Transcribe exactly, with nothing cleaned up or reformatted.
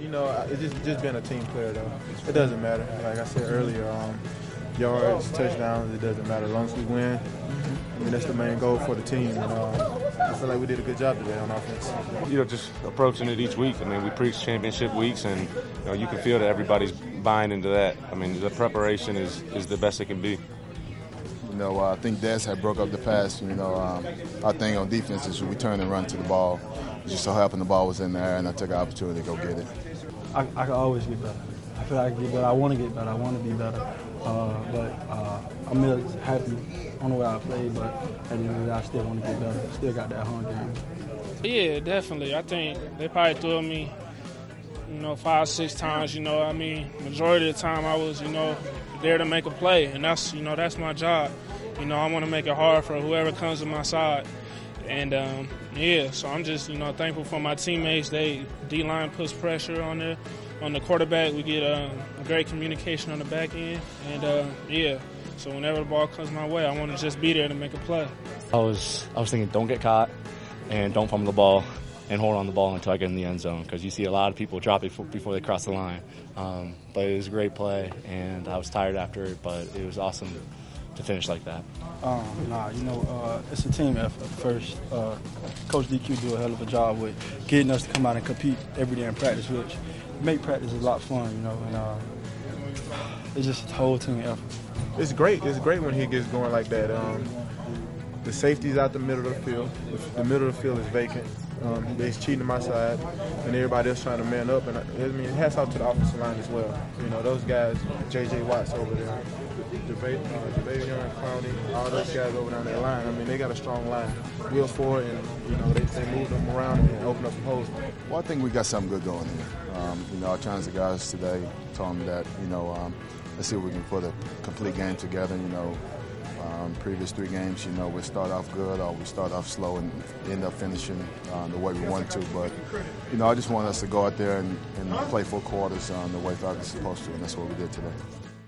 you know, it's just just being a team player though. It doesn't matter. Like I said earlier, um, yards, touchdowns, it doesn't matter as long as we win. I mean, that's the main goal for the team. And, uh, I feel like we did a good job today on offense. You know, just approaching it each week. I mean, we preach championship weeks, and you know, you can feel that everybody's buying into that. I mean, the preparation is, is the best it can be. You know, uh, I think Des had broke up the pass. You know, um, our thing on defense is we turn and run to the ball. Just so happened the ball was in there, and I took an opportunity to go get it. I, I can always get better. I feel like I can get better. I want to get better. I want to be better. Uh, but uh, I'm just happy on the way I played, but at the end of the day, I still want to get better. Still got that hunger in me. Yeah, definitely. I think they probably threw me, you know, five, six times. You know, I mean, majority of the time I was, you know, there to make a play, and that's, you know, that's my job. You know, I want to make it hard for whoever comes to my side. And, um, yeah, so I'm just, you know, thankful for my teammates. They, D-line puts pressure on the, on the quarterback. We get uh, great communication on the back end. And, uh, yeah, so whenever the ball comes my way, I want to just be there to make a play. I was, I was thinking don't get caught and don't fumble the ball and hold on the ball until I get in the end zone, because you see a lot of people drop it before, before they cross the line. Um, but it was a great play, and I was tired after it, but it was awesome to finish like that. Um, nah, you know, uh, it's a team effort first. Uh, Coach D Q do a hell of a job with getting us to come out and compete every day in practice, which make practice a lot fun, you know, and uh, it's just a whole team effort. It's great. It's great when he gets going like that. Um, the safety's out the middle of the field. The middle of the field is vacant. Um, they're cheating to my side, and everybody else trying to man up. And I, I mean, it hats off to the offensive line as well. You know, those guys, J J Watts over there, Javavion Clowney, all those guys over down that line. I mean, they got a strong line. Will Ford, and you know, they, they move them around and open up some holes. Well, I think we got something good going here. Um, you know, I challenged the guys today, told them that, you know, um, let's see if we can put a complete game together. You know, um, previous three games, you know, we start off good or we start off slow and end up finishing um, the way we want to. But, you know, I just want us to go out there and, and play four quarters um, the way I was supposed to, and that's what we did today.